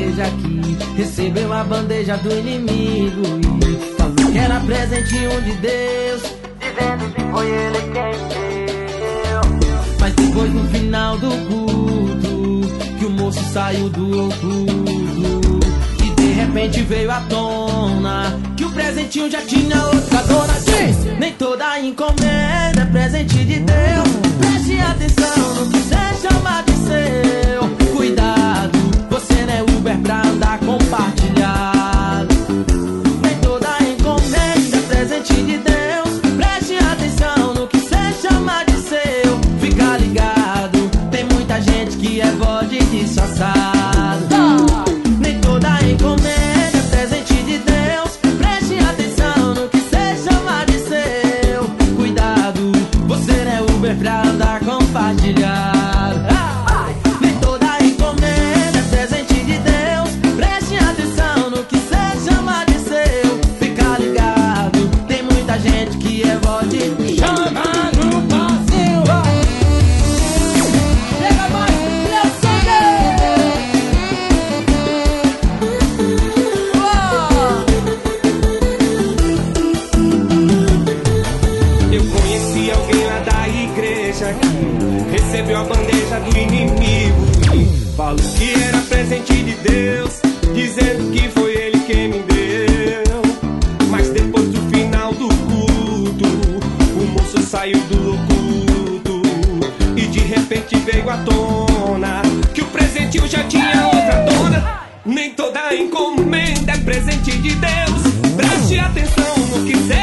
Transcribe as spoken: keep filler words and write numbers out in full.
igreja que recebeu a bandeja do inimigo e falou que era presentinho de Deus, dizendo que foi ele quem deu. Mas depois no final do culto, que o moço saiu do oculto e de repente veio à tona que o presentinho já tinha outra dona. Diz, nem toda encomenda é presente de Deus. Preste atenção no que você chama de seu. Cuidado, você não é Uber pra andar compartilhado. Nem toda encomenda é presente de Deus. Preste atenção no que você chama de seu. Fica ligado, tem muita gente que é bode disfarçado. Nem toda encomenda é presente de Deus. Preste atenção no que você chama de seu. Cuidado, você não é Uber pra andar compartilhado. Nem toda encomenda é presente de Deus. Preste atenção no que você chama de seu. Fica ligado, tem muita gente que é bode. Chama no passeio. Pega mais, meu sangue. Eu conheci alguém lá da igreja que recebeu a bandeja do inimigo e falou que era presente de Deus, dizendo que foi ele quem me deu. Mas depois do final do culto, o moço saiu do oculto e de repente veio à tona que o presentinho já tinha outra dona. Nem toda encomenda é presente de Deus. Preste atenção no que você